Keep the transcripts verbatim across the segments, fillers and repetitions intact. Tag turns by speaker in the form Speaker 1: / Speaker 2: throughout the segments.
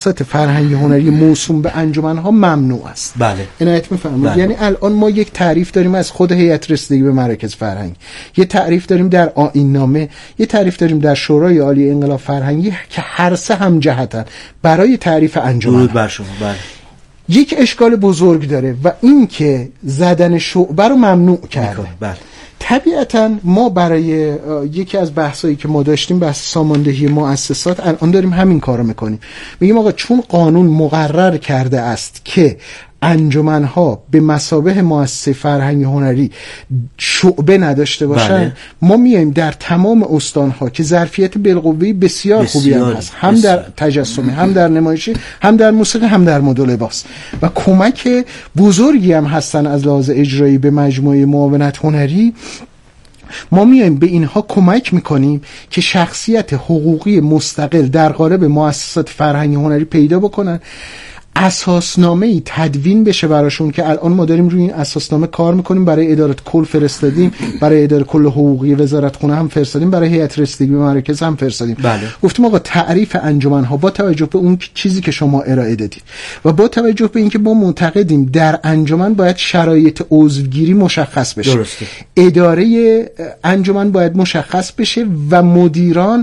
Speaker 1: مؤسسات فرهنگی هنری موسوم به انجمن‌ها ممنوع است.
Speaker 2: بله.
Speaker 1: عنایت می‌فرمایید.
Speaker 2: بله.
Speaker 1: یعنی الان ما یک تعریف داریم از خود هیئت رسیدگی به مراکز فرهنگی، یه تعریف داریم در آیین‌نامه، یه تعریف داریم در شورای عالی انقلاب فرهنگی که هر سه هم جهتن برای تعریف انجمن.
Speaker 2: درود بر شما. بله.
Speaker 1: یک اشکال بزرگ داره و این که زدن شعبه رو ممنوع کرده.
Speaker 2: بله.
Speaker 1: طبیعتا ما برای یکی از بحثایی که ما داشتیم بحث ساماندهی مؤسسات الان داریم همین کارو میکنیم. میگیم آقا چون قانون مقرر کرده است که انجمن‌ها به مثابه مؤسسه فرهنگی هنری شعبه نداشته باشن، بله. ما میایم در تمام استان‌ها که ظرفیت بالقوه بسیار خوبی هم هست، هم بسیار. در تجسمی، هم در نمایشی، هم در موسیقی، هم در مد و لباس و کمک بزرگی هم هستن از لحاظ اجرایی به مجموعه معاونت هنری. ما میایم به اینها کمک میکنیم که شخصیت حقوقی مستقل در قالب مؤسسات فرهنگی هنری پیدا بکنن، اساسنامه‌ای تدوین بشه براشون که الان ما داریم روی این اساسنامه کار میکنیم. برای اداره کل فرستادیم، برای اداره کل حقوقی وزارتخونه هم فرستادیم، برای هیئت رسیدگی به مراکز هم فرستادیم.
Speaker 2: بله.
Speaker 1: گفتیم آقا تعریف انجمن‌ها با توجه به اون چیزی که شما ارائه دادید و با توجه به اینکه ما معتقدیم در انجمن باید شرایط عضوگیری مشخص بشه،
Speaker 2: درسته.
Speaker 1: اداره انجمن باید مشخص بشه و مدیران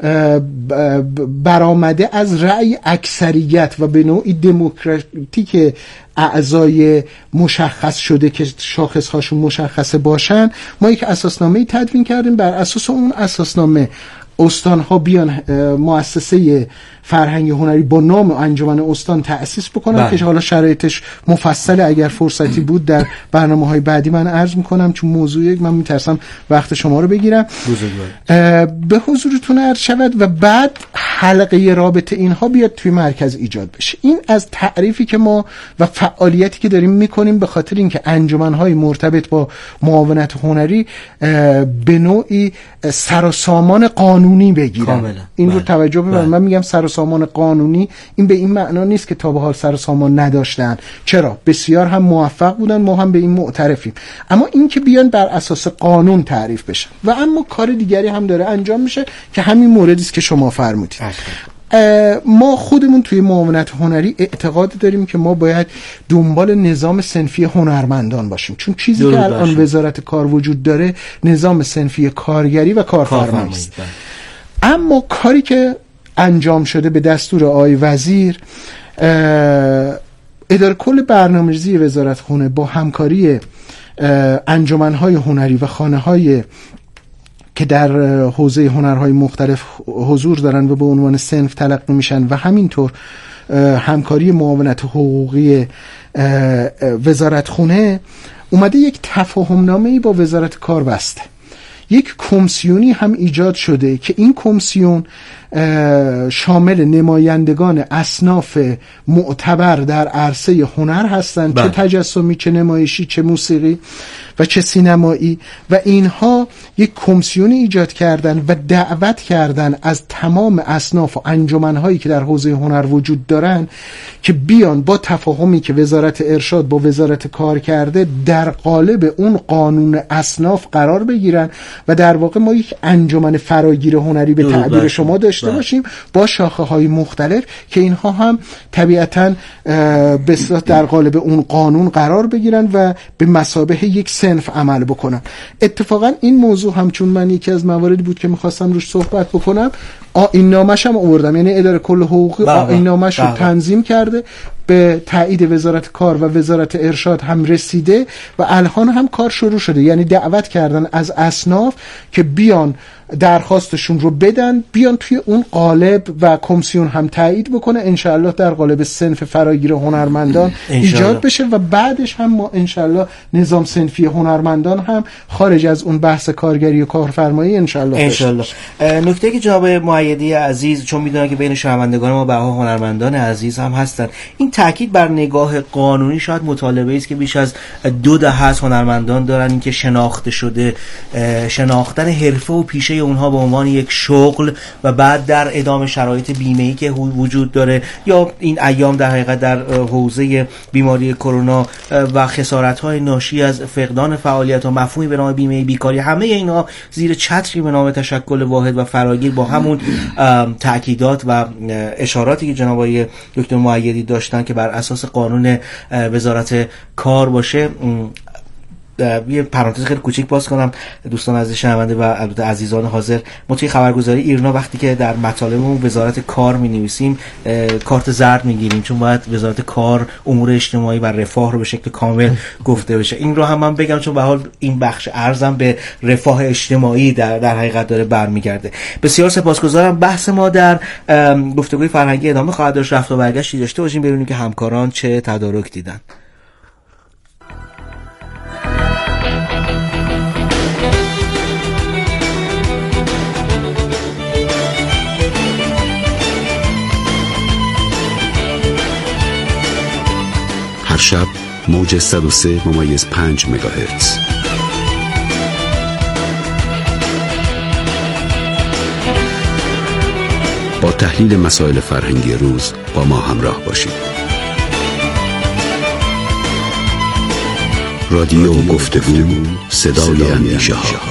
Speaker 1: برآمده از رأی اکثریت و به نوعی دموکراتیک اعضای مشخص شده که شاخصهاشون مشخصه باشن. ما یک اساسنامه تدوین کردیم، بر اساس اون اساسنامه استان‌ها بیان مؤسسه فرهنگی هنری با نام انجمن استان تأسیس بکنن. بله. که حالا شرایطش مفصل، اگر فرصتی بود در برنامه‌های بعدی من عرض میکنم، چون موضوعی من میترسم وقت شما رو بگیرم. به حضورتون عرض شود و بعد حلقه رابطه اینها بیاد توی مرکز ایجاد بشه. این از تعریفی که ما و فعالیتی که داریم میکنیم، به خاطر اینکه انجمن‌های مرتبط با معاونت هنری به نوعی سر و سامان قانونی بگیرن. کاملا. این رو توجه ببرید. من میگم سر و سامان قانونی، این به این معنا نیست که تا به حال سر و سامان نداشتن. چرا؟ بسیار هم موفق بودن، ما هم به این معترفیم. اما این که بیان بر اساس قانون تعریف بشن. و اما کار دیگری هم داره انجام میشه که همین موردی است که شما فرمودید. ما خودمون توی معاونت هنری اعتقاد داریم که ما باید دنبال نظام صنفی هنرمندان باشیم، چون چیزی که الان وزارت کار وجود داره نظام صنفی کارگری و کارفرمایی است. اما کاری که انجام شده به دستور آقای وزیر، اداره کل برنامه‌ریزی وزارتخونه با همکاری انجمن‌های هنری و خانه‌های که در حوزه هنرهای مختلف حضور دارن و به عنوان صنف تلقی میشن و همینطور همکاری معاونت حقوقی وزارتخونه، اومده یک تفاهم نامه‌ای با وزارت کار بسته. یک کمیسیونی هم ایجاد شده که این کمیسیون شامل نمایندگان اصناف معتبر در عرصه هنر هستند، چه تجسمی، چه نمایشی، چه موسیقی و چه سینمایی، و اینها یک کمیسیون ایجاد کردن و دعوت کردن از تمام اصناف و انجمن‌هایی که در حوزه هنر وجود دارن که بیان با تفاهمی که وزارت ارشاد با وزارت کار کرده در قالب اون قانون اصناف قرار بگیرن و در واقع ما یک انجمن فراگیر هنری به تعبیر شما داشته باشیم باشیم با شاخه‌های مختلف که اینها هم طبیعتاً به اصطلاح در قالب اون قانون قرار بگیرن و به مثابه یک صنف عمل بکنن. اتفاقا این موضوع هم چون من یکی از مواردی بود که می‌خواستم روش صحبت بکنم، این نامش هم آوردم، یعنی اداره کل حقوقی این نامش رو تنظیم کرده، به تایید وزارت کار و وزارت ارشاد هم رسیده و الان هم کار شروع شده. یعنی دعوت کردن از اصناف که بیان درخواستشون رو بدن، بیان توی اون قالب و کمیسیون هم تایید بکنه، انشاءالله در قالب صنف فراگیر هنرمندان ایجاد بشه و بعدش هم ما انشاءالله نظام صنفی هنرمندان هم خارج از اون بحث کارگری و کارفرمایی انشاءالله
Speaker 2: انشاءالله. نکته که جناب مؤیدی عزیز، چون میدونن که بین شنوندگان ما بها هنرمندان عزیز هم هستن، این تاکید بر نگاه قانونی شاید مطالبه است که بیش از دو دهه از هنرمندان دارن، این که شناخته شده، شناختن حرفه و پیشه اونها به عنوان یک شغل و بعد در ادامه شرایط بیمه‌ای که وجود داره یا این ایام در حقیقت در حوزه بیماری کرونا و خسارت‌های ناشی از فقدان فعالیت و مفهومی به نام بیمه بیکاری، همه اینا زیر چتری به نام تشکل واحد و فراگیر با همون تأکیدات و اشاراتی که جناب آقای دکتر مؤیدی داشتن که بر اساس قانون وزارت کار باشه. یه پرانتز خیلی کوچیک باز کنم دوستان عزیز شنونده و البته عزیزان حاضر، ما توی خبرگزاری ایرنا وقتی که در مطالبمون وزارت کار می‌نویسیم کارت زرد می‌گیریم، چون باید وزارت کار، امور اجتماعی و رفاه رو به شکل کامل گفته بشه. این رو هم من بگم چون به حال این بخش ارزم به رفاه اجتماعی در در حقیقت داره برمیگرده. بسیار سپاسگزارم. بحث ما در گفتگوی فرهنگی ادامه خواهد داشت. رفت و برگشتی داشته باشیم ببینیم که همکاران چه تدارک دیدن.
Speaker 3: هر شب موج صد و سه ممیز پنج مگاهرتز. با تحلیل مسائل فرهنگی روز با ما همراه باشید. رادیو گفتگو، صدای اندیشه ها.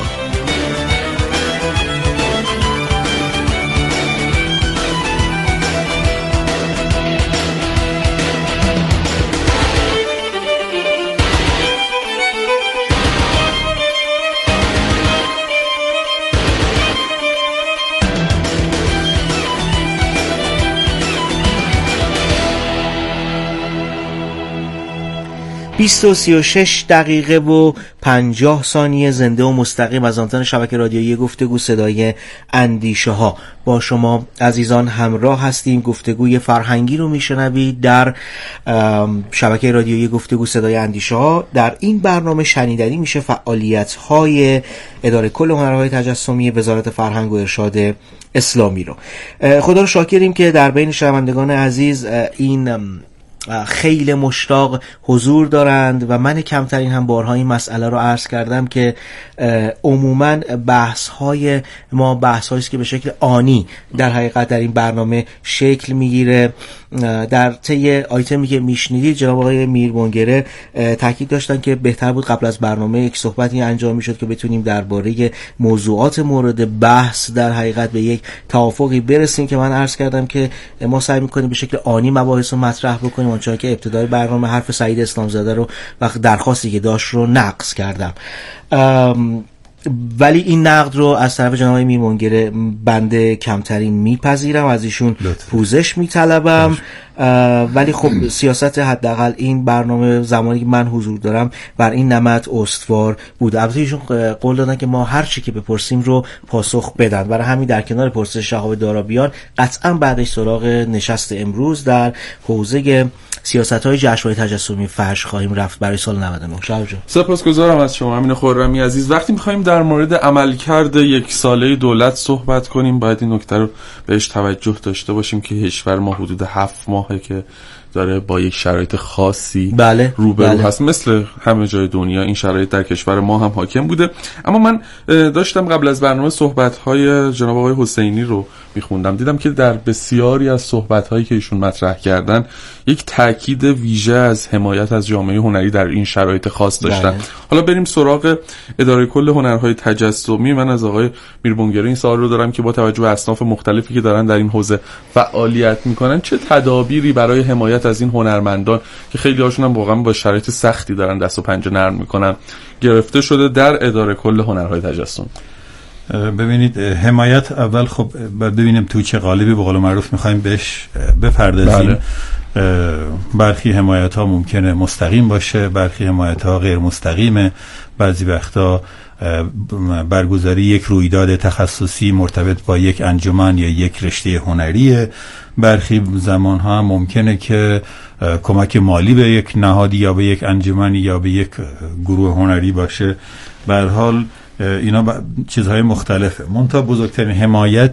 Speaker 2: بیست و سی و شش دقیقه و پنجاه ثانیه زنده و مستقیم از آنتن شبکه رادیویی گفتگو صدای اندیشه ها با شما عزیزان همراه هستیم. گفتگوی فرهنگی رو میشنوید در شبکه رادیویی گفتگو صدای اندیشه ها. در این برنامه شنیدنی میشه فعالیت های اداره کل هنرهای تجسمی وزارت فرهنگ و ارشاد اسلامی رو. خدا رو شاکریم که در بین شنوندگان عزیز این خیلی مشتاق حضور دارند و من کمترین هم بارها این مسئله رو عرض کردم که عموماً بحث های ما بحث هاییست که به شکل آنی در حقیقت در این برنامه شکل میگیره. در طی آیتمی که میشنیدید جناب آقای میربونگره تاکید داشتن که بهتر بود قبل از برنامه یک صحبتی انجام میشد که بتونیم درباره موضوعات مورد بحث در حقیقت به یک توافقی برسیم که من عرض کردم که ما سعی میکنیم به شکل آنی مباحث رو مطرح بکنیم، آنچه که ابتدای برنامه حرف سعید اسلامزاده رو و درخواستی که داشت رو نقض کردم. ولی این نقد رو از طرف جناب میرمنگره بنده کمترین میپذیرم، از ایشون پوزش میطلبم. ولی خب سیاست حداقل این برنامه زمانی که من حضور دارم بر این نمط استوار بوده. البته ایشون قول دادن که ما هر چی که بپرسیم رو پاسخ بدن، برای همین در کنار پرسش شهاب دارابیان قطعا بعدش سراغ نشست امروز در حوزه سیاست‌های جشنواره تجسمی فرش خواهیم رفت برای سال نود و نه. شهاب جان
Speaker 4: سپاسگزارم از شما امین خرمی عزیز. وقتی می‌خوایم در مورد عملکرد یک ساله دولت صحبت کنیم باید این نکته رو بهش توجه داشته باشیم که کشور ما حدود هفت ماهه که داره با یک شرایط خاصی
Speaker 2: بله،
Speaker 4: روبرو
Speaker 2: بله.
Speaker 4: هست. مثل همه جای دنیا این شرایط در کشور ما هم حاکم بوده. اما من داشتم قبل از برنامه صحبت‌های جناب آقای حسینی رو میخوندم، دیدم که در بسیاری از صحبت‌هایی که ایشون مطرح کردن یک تاکید ویژه از حمایت از جامعه هنری در این شرایط خاص داشتن. بله. حالا بریم سراغ اداره کل هنرهای تجسمی. من از آقای میربونگره این سوال رو دارم که با توجه به اصناف مختلفی که دارن در این حوزه فعالیت میکنن چه تدابیری برای حمایت از این هنرمندان که خیلی هاشون هم واقعا با شرایط سختی دارن دست و پنجه نرم میکنن گرفته شده در اداره کل هنرهای تجسمی؟
Speaker 5: ببینید، حمایت اول خب بعد ببینیم تو چه قالبی به قول معروف میخوایم بهش بپردازیم. بله. برخی حمایت ها ممکنه مستقیم باشه، برخی حمایت ها غیر مستقیمه. بعضی وقتا برگزاری یک رویداد تخصصی مرتبط با یک انجمن یا یک رشته هنریه. برخی زمان ها ممکنه که کمک مالی به یک نهادی یا به یک انجمنی یا به یک گروه هنری باشه. به هر حال اینا چیزهای مختلفه. منتها بزرگترین حمایت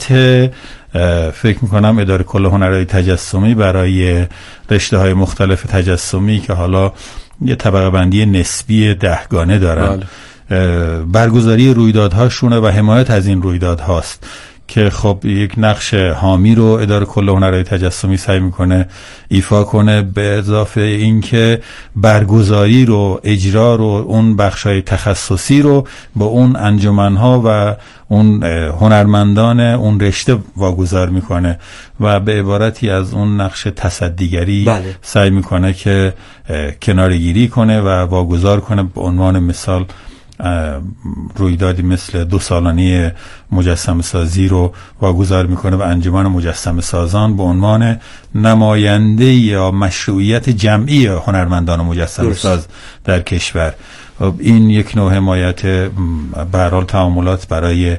Speaker 5: فکر میکنم اداره کل هنرهای تجسمی برای رشته های مختلف تجسمی که حالا یه طبقه بندی نسبی دهگانه دارن. بله. برگزاری رویدادهاشونه و حمایت از این رویدادهاست که خب یک نقش حامی رو اداره کل هنرهای تجسمی سعی میکنه ایفا کنه، به اضافه اینکه برگزاری رو، اجرا رو، اون بخشای تخصصی رو با اون انجمنها و اون هنرمندان اون رشته واگذار میکنه و به عبارتی از اون نقش تصدیگری بله. سعی میکنه که کنارگیری کنه و واگذار کنه. به عنوان مثال رویدادی مثل دو سالانه مجسمه سازی رو واگذار میکنه و انجمن مجسمه سازان به عنوان نماینده یا مشروعیت جمعی هنرمندان مجسمه ساز در کشور. این یک نوع حمایت به هر حال تعاملات برای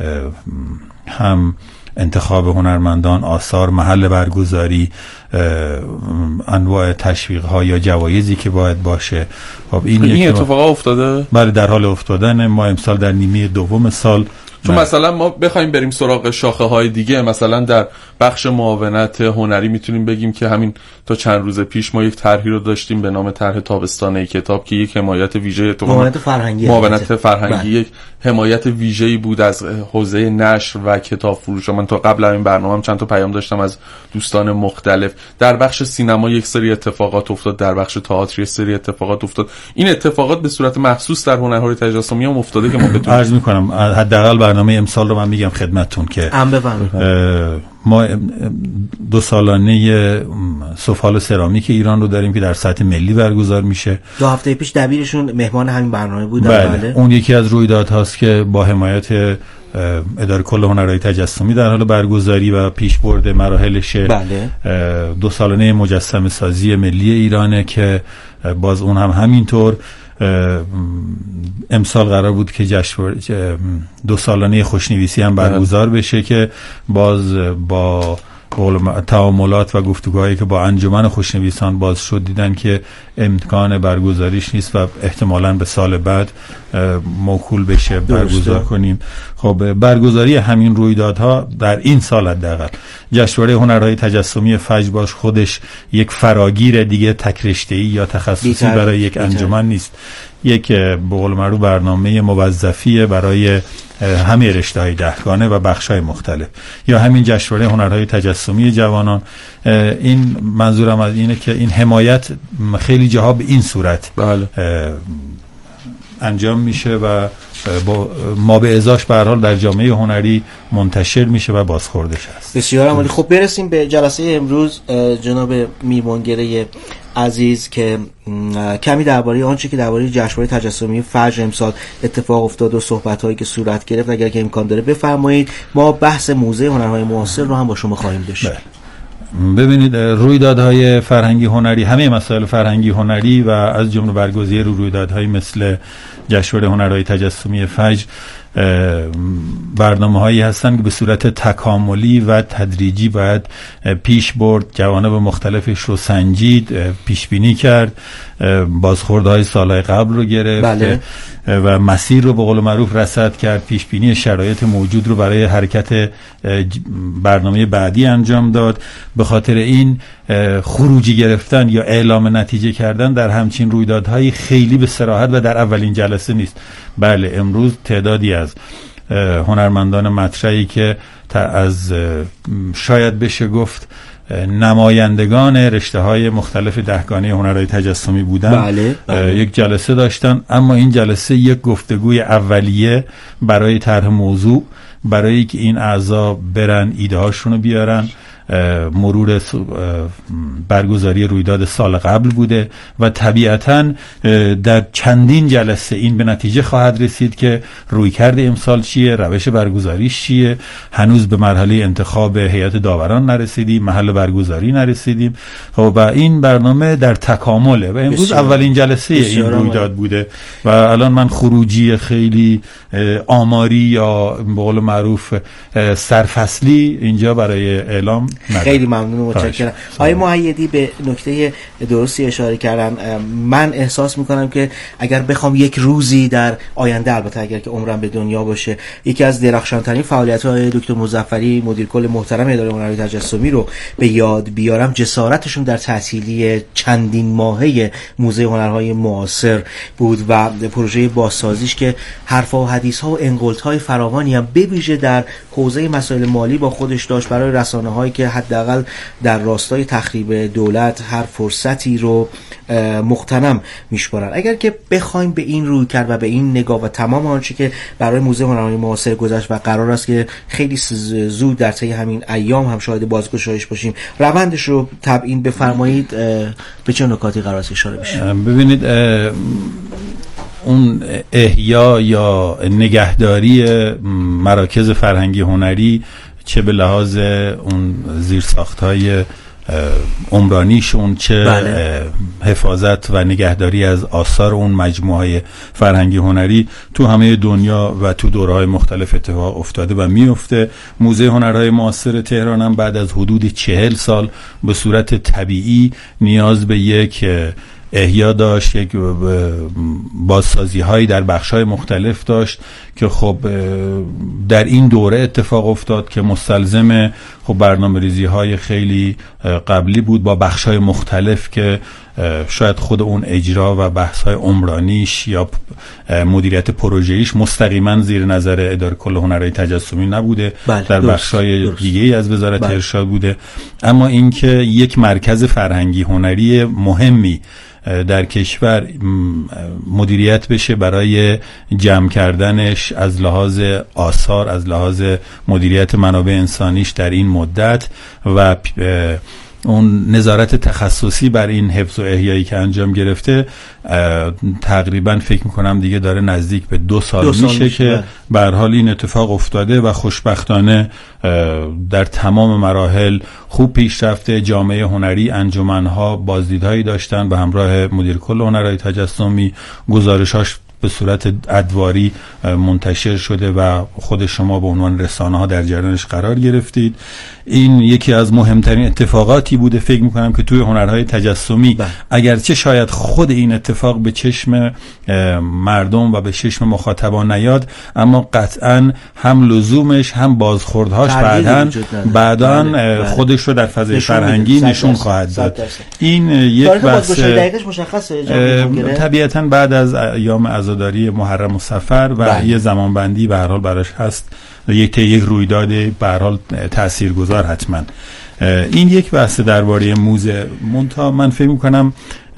Speaker 5: هم انتخاب هنرمندان، آثار، محل برگزاری، انواع تشویق ها یا جوایزی که باید باشه. خب این,
Speaker 4: این اتفاقا افتاده؟
Speaker 5: بله در حال افتادن. ما امسال در نیمه دوم سال
Speaker 4: چون مثلا ما بخوایم بریم سراغ شاخه های دیگه، مثلا در بخش معاونت هنری میتونیم بگیم که همین تا چند روز پیش ما یک طرحی رو داشتیم به نام طرح تابستانه کتاب که یک حمایت ویژه
Speaker 2: معاونت فرهنگی
Speaker 4: معاونت فرهنگی یک حمایت ویژه‌ای بود از حوزه نشر و کتاب فروش. من تا قبل این برنامه هم چند تا پیام داشتم از دوستان مختلف. در بخش سینما یک سری اتفاقات افتاد، در بخش تئاتر یک سری اتفاقات افتاد. این اتفاقات به صورت مخصوص در هنرهای تجسمی هم افتاده که ما بتونیم
Speaker 5: عرض می‌کنم. حداقل برنامه امسال رو من میگم خدمتتون که ما دو سالانه سفال سرامیک ایران رو داریم که در سطح ملی برگزار میشه.
Speaker 2: دو هفته پیش دبیرشون مهمان همین برنامه بود.
Speaker 5: بله. بله. اون یکی از رویدادهاست که با حمایت اداره کل هنرهای تجسمی در حال برگزاری و پیشبرد مراحلشه.
Speaker 2: بله.
Speaker 5: دو سالانه مجسمه سازی ملی ایرانه که باز اون هم همینطور. امسال قرار بود که جشن دو سالانه خوشنویسی هم برگزار بشه که باز با تعاملات و گفتگوهایی که با انجمن خوشنویسان باز شد دیدن که امکان برگزاریش نیست و احتمالاً به سال بعد موکول بشه برگزار کنیم. خب برگزاری همین رویدادها در این سال حداقل جشنواره هنرهای تجسمی فجر باش خودش یک فراگیر دیگه تک رشته‌ای یا تخصصی بیتر. برای یک بیتر. انجمن نیست، یک به قول معروف برنامه موظفیه برای همه رشته‌های دهگانه و بخش‌های مختلف. یا همین جشنواره هنرهای تجسمی جوانان، این منظورم از اینه که این حمایت خیلی جاها به این صورت بله. انجام میشه و با ما به ازاش به هر حال در جامعه هنری منتشر میشه و بازخوردش هست.
Speaker 2: بسیار عالی. خب برسیم به جلسه امروز. جناب میرمنگره عزیز که کمی درباره آنچه که درباره جشنواره تجسمی فجر امسال اتفاق افتاد و صحبت‌هایی که صورت گرفت اگر که امکان داره بفرمایید. ما بحث موزه هنرهای معاصر رو هم با شما خواهیم داشت.
Speaker 5: ببینید رویدادهای فرهنگی هنری، همه مسائل فرهنگی هنری و از جمله برگزاری رویدادهای مثل جشنواره هنرهای تجسمی فجر برنامه هایی هستند که به صورت تکاملی و تدریجی باید پیش برد، جوانب مختلفش رو سنجید، پیش بینی کرد، بازخوردهای سالهای قبل رو گرفت بله. و مسیر رو به قول معروف رصد کرد، پیش بینی شرایط موجود رو برای حرکت برنامه بعدی انجام داد. به خاطر این خروجی گرفتن یا اعلام نتیجه کردن در همچین رویدادهایی خیلی به صراحت و در اولین جلسه نیست. بله امروز تعدادی از هنرمندان مطرحی که از شاید بشه گفت نمایندگان رشته‌های مختلف دهگانه هنرهای تجسمی بودن
Speaker 2: بله، بله.
Speaker 5: یک جلسه داشتن، اما این جلسه یک گفتگوی اولیه برای طرح موضوع، برای که این اعضا برن ایده هاشونو بیارن. مرور برگزاری رویداد سال قبل بوده و طبیعتاً در چندین جلسه این به نتیجه خواهد رسید که رویکرد امسال چیه، روش برگزاریش چیه. هنوز به مرحله انتخاب هیئت داوران نرسیدیم، محل برگزاری نرسیدیم. خب و این برنامه در تکامله و امروز بسیار. اولین جلسه این رویداد بوده و الان من خروجی خیلی آماری یا به قول معروف سرفصلی اینجا برای اعلام
Speaker 2: خیلی ممنون و متشکرم. آقای مؤیدی به نکته درستی اشاره کردن. من احساس میکنم که اگر بخوام یک روزی در آینده، البته اگر که عمرم به دنیا باشه، یکی از درخشانترین فعالیت‌های دکتر مظفری مدیر کل محترم اداره هنرهای تجسمی رو به یاد بیارم، جسارتشون در تأصیلی چندین ماهه موزه هنرهای معاصر بود و پروژه بازسازیش که حرفا و حدیث‌ها و انگلت‌های فراوانی هم به ویژه در حوزه مسائل مالی با خودش داشت برای رسانه‌هایی که حداقل در راستای تخریب دولت هر فرصتی رو مغتنم میشمارن. اگر که بخوایم به این روی کرد و به این نگاه و تمام آنچه که برای موزه هنرهای معاصر گذشت و قرار است که خیلی زود در طی همین ایام هم شاهد بازگشایش باشیم، روندش رو تبیین بفرمایید، به چه نکاتی قرار است اشاره بشه؟
Speaker 5: ببینید، اون احیا یا نگهداری مراکز فرهنگی هنری، چه به لحاظ اون زیرساخت‌های عمرانیشون، چه بله. حفاظت و نگهداری از آثار اون مجموعه فرهنگی هنری، تو همه دنیا و تو دوره‌های مختلف اتفاق افتاده و میفته. موزه هنرهای معاصر تهران هم بعد از حدود چهل سال به صورت طبیعی نیاز به یک احیا داشت، یک بازسازی هایی در بخش های مختلف داشت که خب در این دوره اتفاق افتاد که مستلزم خب برنامه ریزی های خیلی قبلی بود با بخش های مختلف که شاید خود اون اجرا و بحث های عمرانیش یا مدیریت پروژه‌ایش مستقیما زیر نظر اداره کل هنرهای تجسمی نبوده، بله، در بخش های دیگه از وزارت بله. ارشاد بوده. اما اینکه یک مرکز فرهنگی هنری مهمی در کشور مدیریت بشه برای جمع کردنش از لحاظ آثار، از لحاظ مدیریت منابع انسانیش در این مدت و اون نظارت تخصصی بر این حفظ و احیایی که انجام گرفته، تقریبا فکر میکنم دیگه داره نزدیک به دو سال, دو سال میشه, میشه که به هر حال این اتفاق افتاده و خوشبختانه در تمام مراحل خوب پیش رفته. جامعه هنری، انجمنها بازدیدهایی داشتن به همراه مدیر کل هنرهای تجسمی، گزارشاش به صورت ادواری منتشر شده و خود شما به عنوان رسانه ها در جریانش قرار گرفتید. این یکی از مهمترین اتفاقاتی بوده فکر میکنم که توی هنرهای تجسمی، اگرچه شاید خود این اتفاق به چشم مردم و به چشم مخاطبان نیاد، اما قطعاً هم لزومش هم بازخوردهاش بعداً بعداً خودش رو در فضای فرهنگی نشون خواهد داد. این یک بحث
Speaker 2: دقیقش مشخصه
Speaker 5: طبیعتاً بعد از ایام عزاداری محرم و صفر و بله. یه زمانبندی به هر حال براش هست، یک یک رویداد به هر حال تاثیرگذار حتما. این یک بحث درباره موزه. منتها من فکر می‌کنم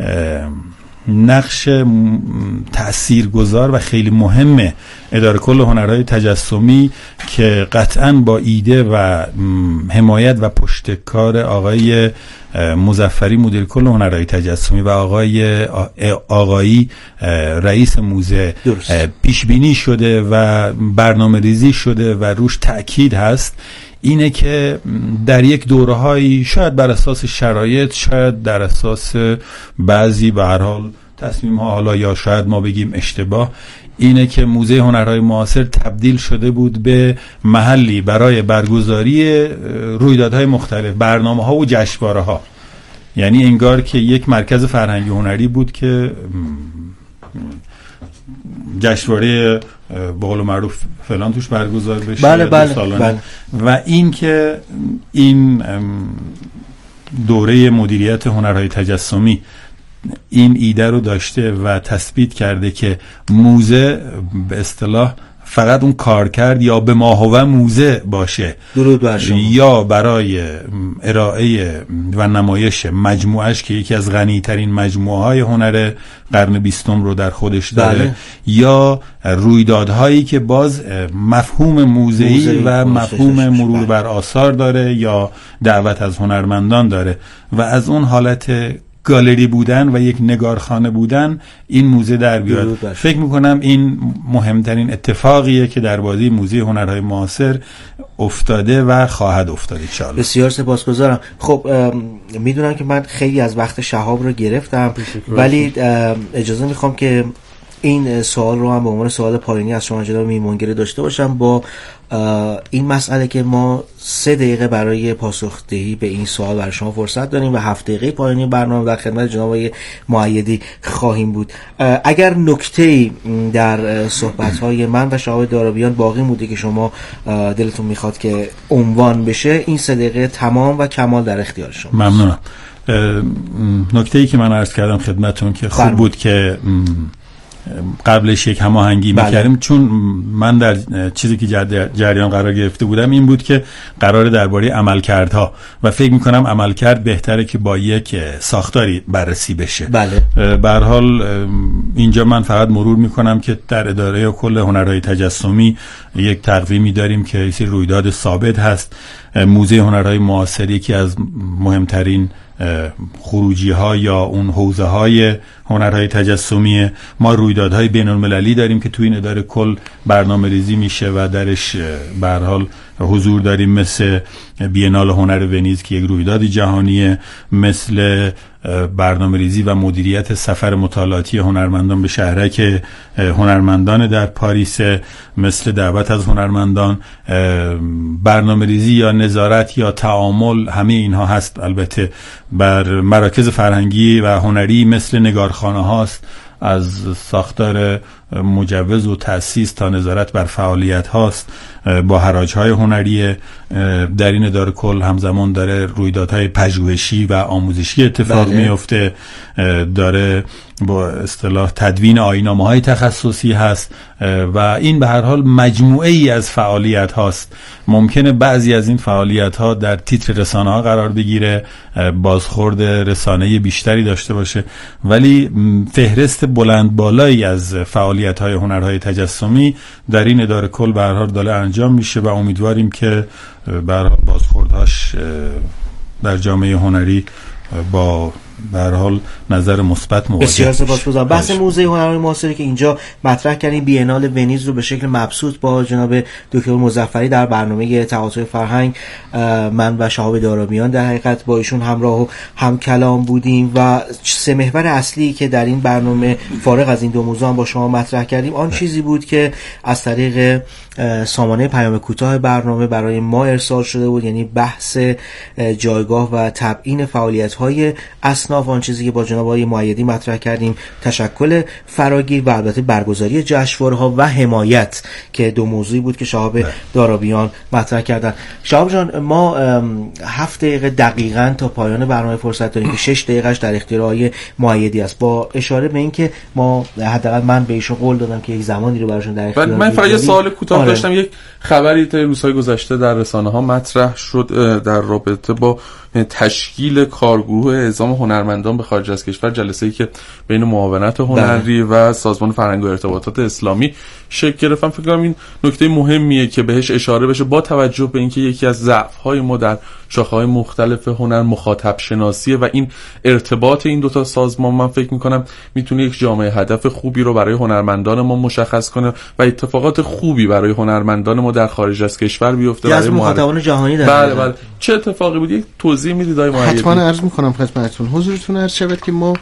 Speaker 5: نقش تاثیرگذار و خیلی مهمه اداره کل هنرهای تجسمی که قطعاً با ایده و حمایت و پشتکار آقای مظفری مدیر کل هنرهای تجسمی و آقای آقایی رئیس موزه پیش بینی شده و برنامه ریزی شده و روش تأکید هست، اینه که در یک دوره‌هایی شاید بر اساس شرایط، شاید در اساس بعضی به هر حال تصمیم‌ها، حالا یا شاید ما بگیم اشتباه، اینه که موزه هنرهای معاصر تبدیل شده بود به محلی برای برگزاری رویدادهای مختلف، برنامه‌ها و جشنواره‌ها. یعنی انگار که یک مرکز فرهنگی هنری بود که جشنواره به قول معروف فلان توش برگزار بشه،
Speaker 2: بله بله, بله.
Speaker 5: و این که این دوره مدیریت هنرهای تجسمی این ایده رو داشته و تثبیت کرده که موزه به اصطلاح فقط اون کار کرد یا به ماهوه موزه باشه،
Speaker 2: درود بر شما، یا
Speaker 5: برای ارائه و نمایش مجموعش که یکی از غنی ترین مجموعه های هنر قرن بیستم رو در خودش داره، بله. یا رویدادهایی که باز مفهوم موزه‌ای موزه و مفهوم مرور بله. بر آثار داره یا دعوت از هنرمندان داره و از اون حالت گالری بودن و یک نگارخانه بودن این موزه در بیاد. فکر میکنم این مهمترین اتفاقیه که در بازی موزه هنرهای معاصر افتاده و خواهد افتاد ان شاء الله.
Speaker 2: بسیار سپاسگزارم. خب میدونم که من خیلی از وقت شهاب رو گرفتم، ولی اجازه میخوام که این سوال رو هم به عنوان سوال پایانی از شما جناب میمونگره داشته باشم با این مسئله که ما سه دقیقه برای پاسخدهی به این سوال برای شما فرصت داریم و هفت دقیقه پایانی برنامه در خدمت جناب آقای مؤیدی خواهیم بود. اگر نکته‌ای در صحبت‌های من و شاه دارابیان باقی مونده که شما دلتون میخواد که عنوان بشه، این سه دقیقه تمام و کمال در اختیار شما.
Speaker 5: ممنونم. نکته‌ای که من عرض کردم خدمتتون که خوب
Speaker 2: برمون.
Speaker 5: بود که قبلش یک هماهنگی
Speaker 2: بله.
Speaker 5: می‌کردیم، چون من در چیزی که جریان قرار گرفته بودم این بود که قرار درباره عملکردها و فکر می‌کنم عملکرد بهتره که با یک ساختاری بررسی بشه.
Speaker 2: بله.
Speaker 5: به هر حال اینجا من فقط مرور می‌کنم که در اداره کل هنرهای تجسمی یک تقویمی داریم که یک رویداد ثابت هست. موزه هنرهای معاصر یکی از مهمترین خروجی ها یا اون حوزه های هنرهای تجسمی. ما رویدادهای بین المللی داریم که تو این اداره کل برنامه ریزی میشه و درش به هر حال حضور داریم، مثل بینال هنر ونیز که یک رویداد جهانیه، مثل برنامه ریزی و مدیریت سفر مطالعاتی هنرمندان به شهرک هنرمندان در پاریس، مثل دعوت از هنرمندان، برنامه ریزی یا نظارت یا تعامل، همه اینها هست. البته بر مراکز فرهنگی و هنری مثل نگارخانه هاست، از ساختار مجوز و تأسیس تا نظارت بر فعالیت هاست، با حراجهای هنری. در این اداره کل همزمان داره رویدادهای پژوهشی و آموزشی اتفاق بله. میفته، داره با اصطلاح تدوین آیین‌نامه‌های تخصصی هست و این به هر حال مجموعه ای از فعالیت هاست. ممکنه بعضی از این فعالیت ها در تیتر رسانه ها قرار بگیره، بازخورد رسانه‌ای بیشتری داشته باشه، ولی فهرست بلند بالایی از فعالیت های هنرهای تجسمی در این اداره کل به هر حال داره انجام میشه و امیدواریم که به هر حال بازخوردهاش در جامعه هنری با به هر حال نظر مثبت مواجه.
Speaker 2: بسیار سپاسگزارم. بحث موزه هنرهای معاصر که اینجا مطرح کردیم، بینال ونیز رو به شکل مبسوط با جناب دکتر مظفری در برنامه تقاطع فرهنگ من و شهاب دارابیان در حقیقت با ایشون همراه و هم کلام بودیم و سه محور اصلی که در این برنامه فارغ از این دو موضوع هم با شما مطرح کردیم آن چیزی بود که از طریق سامانه پیام کوتاه برنامه برای ما ارسال شده بود، یعنی بحث جایگاه و تبیین فعالیت‌های اصناف، آن چیزی که با جناب آقای مؤیدی مطرح کردیم، تشکل فراگیر و البته برگزاری جشنواره‌ها و حمایت که دو موضوعی بود که شهاب دارابیان مطرح کردن. شهاب جان، ما هفت دقیقه دقیقاً تا پایان برنامه فرصت داریم که شش دقیقه‌اش در اختیار آقای مؤیدی است، با اشاره به اینکه ما حداقل من به ایشون قول دادم که یک زمانی رو براشون در اختیار
Speaker 4: من فقط یه سوال کوتاه آره. داشتم. یک خبری تا روزهای گذشته در رسانه‌ها مطرح شد در رابطه با تشکیل کارگروه اعزام هنرمندان به خارج از کشور، جلسه‌ای که بین معاونت هنری و سازمان فرهنگ و ارتباطات اسلامی شکل گرفت. فکر کنم این نکته مهمیه که بهش اشاره بشه با توجه به اینکه یکی از ضعف‌های ما در شاخه‌های مختلف هنر مخاطب شناسیه و این ارتباط این دوتا سازمان من فکر می‌کنم میتونه یک جامعه هدف خوبی رو برای هنرمندان ما مشخص کنه و اتفاقات خوبی برای هنرمندان ما در خارج از کشور بیفته برای
Speaker 2: مخاطبان جهانی در
Speaker 4: بله بله. چه اتفاقی بود؟ یک توضیح میدید آقای مؤیدی؟
Speaker 1: حتما عرض می‌کنم خدمتتون. حضورتون عرض شود که ما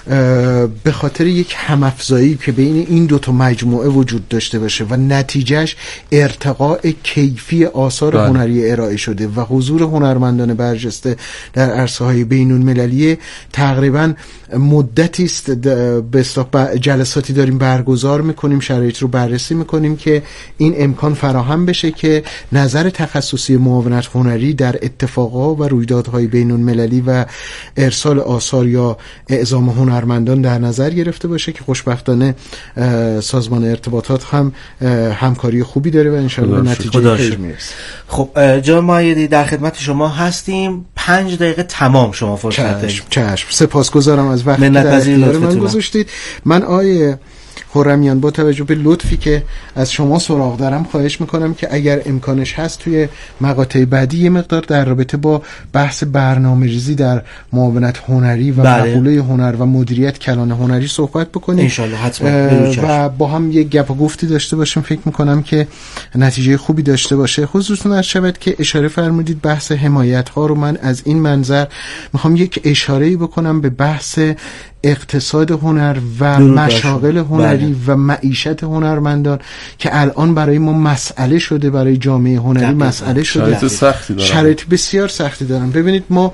Speaker 1: به خاطر یک همافزایی که بین این دو تا مجموعه وجود داشته باشه و نتیجهش ارتقاء کیفی آثار بله. هنری ارائه شده و حضور هنرمندان برجسته در عرصه‌های بین‌المللی، تقریبا مدتی است به اصطلاح جلساتی داریم برگزار می‌کنیم، شرایط رو بررسی می‌کنیم که این امکان فراهم بشه که نظر تخصصی معاونت هنری در اتفاقات و رویدادهای بین‌المللی و ارسال آثار یا اعزام هنرمندان در نظر گرفته باشه که خوشبختانه سازمان ارتباطات هم همکاری خوبی داره و انشاءالله نتیجه خیر میرسه.
Speaker 2: خب جناب مؤیدی در خدمت شما هستیم. پنج دقیقه تمام شما فرصت دارید.
Speaker 1: چشم. سپاسگزارم از وقتی که در اختیار من گذاشتید. من آیه خرمیان با توجه به لطفی که از شما سراغ دارم خواهش میکنم که اگر امکانش هست توی مقاطع بعدی یه مقدار در رابطه با بحث برنامه ریزی در معاونت هنری و مقوله هنر و مدیریت کلان هنری صحبت بکنیم
Speaker 2: انشالله حتما
Speaker 1: و با هم یک گپ و گفتی داشته باشیم. فکر میکنم که نتیجه خوبی داشته باشه. حضورتون عرض شود که اشاره فرمودید بحث حمایت ها رو. من از این منظر میخوام یک اشاره‌ای بکنم به بحث اقتصاد هنر و مشاغل هنری بله. و معیشت هنرمندان که الان برای ما مسئله شده، برای جامعه هنری دقیقا. مسئله شده،
Speaker 4: شرایط سختی دارن،
Speaker 1: شرایط بسیار سختی دارن. ببینید ما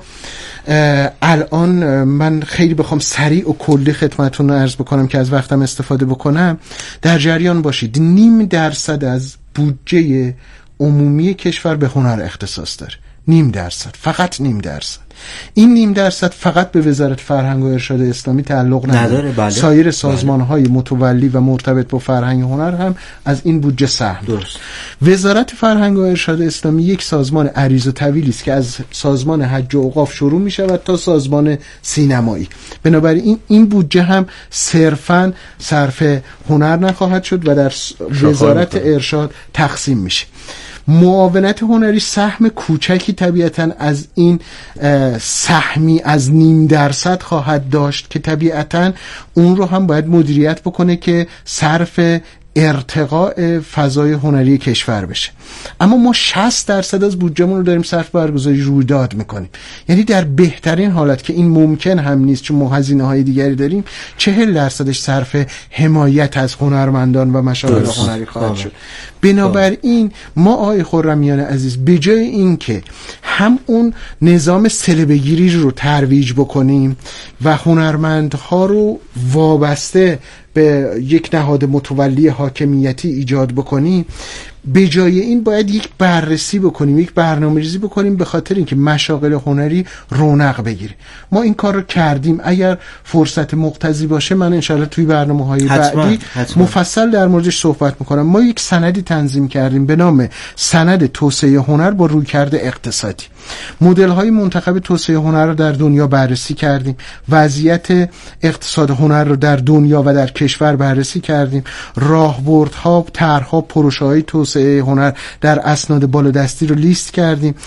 Speaker 1: الان من خیلی بخوام سریع و کلی خدمتتون عرض بکنم که از وقتم استفاده بکنم، در جریان باشید نیم درصد از بودجه عمومی کشور به هنر اختصاص داره. نیم درصد، فقط نیم درصد. این نیم درصد فقط به وزارت فرهنگ و ارشاد اسلامی تعلق نداره. بله. سایر سازمان‌های بله. متولی و مرتبط با فرهنگ و هنر هم از این بودجه سهم داره. وزارت فرهنگ و ارشاد اسلامی یک سازمان عریض و طویلی است که از سازمان حج و اوقاف شروع می‌شود تا سازمان سینمایی. بنابراین این بودجه هم صرفاً صرف هنر نخواهد شد و در وزارت ارشاد تقسیم میشه. معاونت هنری سهم کوچکی طبیعتاً از این سهمی از نیم درصد خواهد داشت که طبیعتاً اون رو هم باید مدیریت بکنه که صرف ارتقاء فضای هنری کشور بشه. اما ما شصت درصد از بودجهمون رو داریم صرف برگزاری رویداد میکنیم. یعنی در بهترین حالت که این ممکن هم نیست چون ما هزینه‌های دیگری داریم، چهل درصدش صرف حمایت از هنرمندان و مشاغل هنری خواهد شد. بنابراین ما آقای خرمیان عزیز به جای این که هم اون نظام سلبگیری رو ترویج بکنیم و هنرمندها رو وابسته به یک نهاد متولی حاکمیتی ایجاد بکنیم، به جای این باید یک بررسی بکنیم، یک برنامه‌ریزی بکنیم به خاطر اینکه مشاغل هنری رونق بگیره. ما این کار رو کردیم. اگر فرصت مقتضی باشه من انشالله توی برنامه‌های بعدی حتما. مفصل در موردش صحبت میکنم. ما یک سندی تنظیم کردیم به نام سند توسعه هنر با رویکرد اقتصادی. مدل‌های منتخب توسعه هنر رو در دنیا بررسی کردیم، وضعیت اقتصاد هنر رو در دنیا و در کشور بررسی کردیم، راهبردها، طرح‌ها، پروژه‌های توسعه هنر در اسناد بالادستی رو لیست کردیم.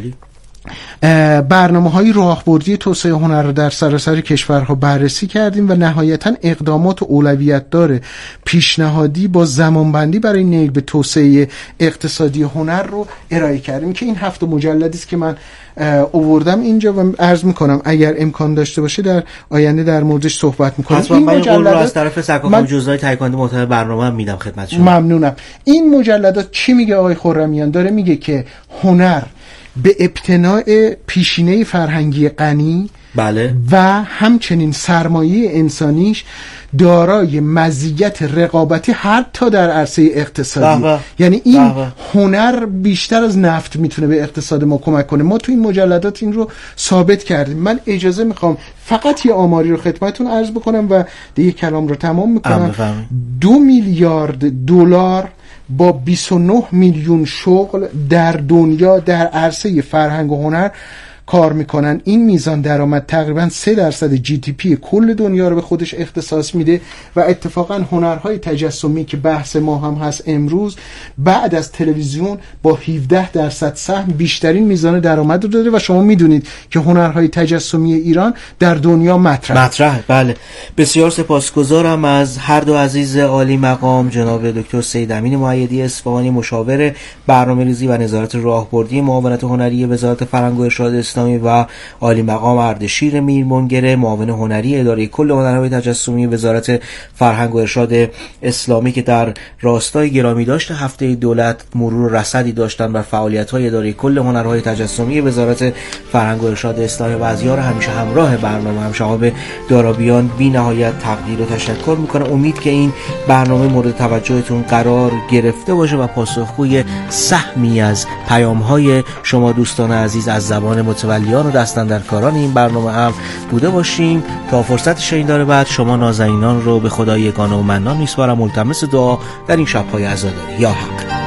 Speaker 1: برنامه‌های راهبردی توسعه هنر رو در سراسر کشورها بررسی کردیم و نهایتاً اقدامات اولویت‌دار پیشنهادی با زمانبندی برای نیل به توسعه اقتصادی هنر رو ارائه کردیم که این هفت مجلدی است که من آوردم اینجا و عرض میکنم اگر امکان داشته باشه در آینده در موردش صحبت میکنم.
Speaker 2: این مجلدات از طرف سرکار جزای تهیه کننده محتوای برنامه هم میدم خدمت شما.
Speaker 1: ممنونم. این مجلدات چی میگه آقای خرمیان؟ داره میگه که هنر به ابتناء پیشینه فرهنگی غنی
Speaker 2: بله.
Speaker 1: و همچنین سرمایه انسانیش دارای مزیت رقابتی حتی در عرصه اقتصادی. بابا. یعنی این بابا. هنر بیشتر از نفت میتونه به اقتصاد ما کمک کنه. ما تو این مجلدات این رو ثابت کردیم. من اجازه میخوام فقط یه آماری رو خدمتتون عرض بکنم و دیگه کلام رو تمام میکنم. دو میلیارد دلار با بیست و نه میلیون شغل در دنیا در عرصه فرهنگ و هنر کار میکنن. این میزان درآمد تقریبا سه درصد جی دی پی کل دنیا رو به خودش اختصاص میده و اتفاقا هنرهای تجسمی که بحث ما هم هست امروز بعد از تلویزیون با هفده درصد سهم بیشترین میزان درآمد رو داره و شما میدونید که هنرهای تجسمی ایران در دنیا مطرح
Speaker 2: مطرح بله. بسیار سپاسگزارم از هر دو عزیز عالی مقام، جناب دکتر سید امین مؤیدی اصفهانی مشاور برنامه‌ریزی و نظارت راهبردی معاونت هنری وزارت فرهنگ و ارشاد اسلامی و عالی مقام اردشیر میرمنگره معاون هنری اداره کل هنرهای تجسمی وزارت فرهنگ و ارشاد اسلامی که در راستای گرامی داشته هفته دولت مرور رصدی داشتن بر فعالیت‌های اداره کل هنرهای تجسمی وزارت فرهنگ و ارشاد اسلامی و از یار همیشه همراه برنامه هم شما به دارابیان بی نهایت تقدیر و تشکر میکنه. امید که این برنامه مورد توجهتون قرار گرفته باشه و پاسخگوی سهمی از پیام‌های شما دوستان عزیز از زبان متولیان و دستاندرکاران این برنامه هم بوده باشیم. تا فرصت شنیدار بعد شما نازنینان رو به خدای یگانه و منان میسپارم، ملتمس دعا در این شب‌های عزاداری. یا حق.